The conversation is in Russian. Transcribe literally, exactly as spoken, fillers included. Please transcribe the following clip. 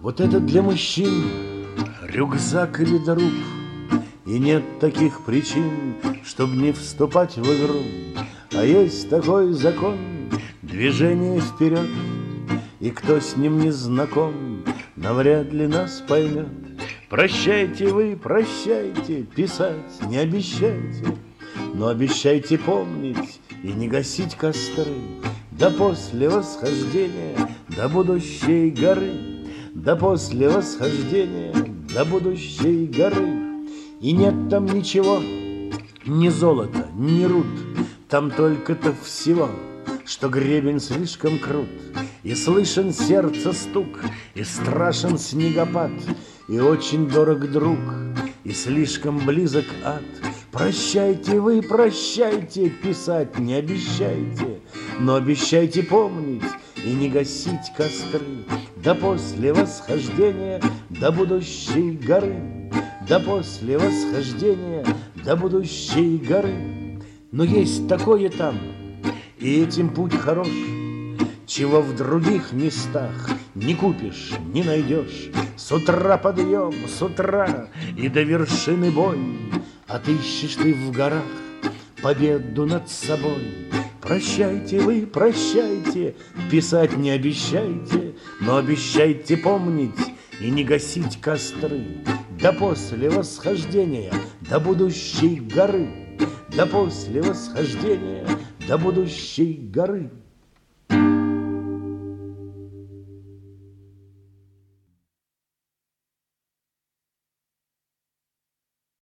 Вот это для мужчин рюкзак или труп, и нет таких причин, чтоб не вступать в игру. А есть такой закон — движение вперед, и кто с ним не знаком, навряд ли нас поймет. Прощайте вы, прощайте, писать не обещайте, но обещайте помнить и не гасить костры до после восхождения до будущей горы, до после восхождения до будущей горы. И нет там ничего, ни золота, ни руд, там только-то всего, что гребень слишком крут, и слышен сердце стук, и страшен снегопад, и очень дорог друг, и слишком близок ад. Прощайте вы, прощайте, писать не обещайте, но обещайте помнить и не гасить костры до после восхождения до будущей горы, до после восхождения до будущей горы. Но есть такое там, и этим путь хорош, чего в других местах не купишь, не найдешь. С утра подъем, с утра и до вершины бой, отыщешь ты в горах победу над собой. Прощайте вы, прощайте, писать не обещайте, но обещайте помнить и не гасить костры до после восхождения до будущей горы, до после восхождения до будущей горы.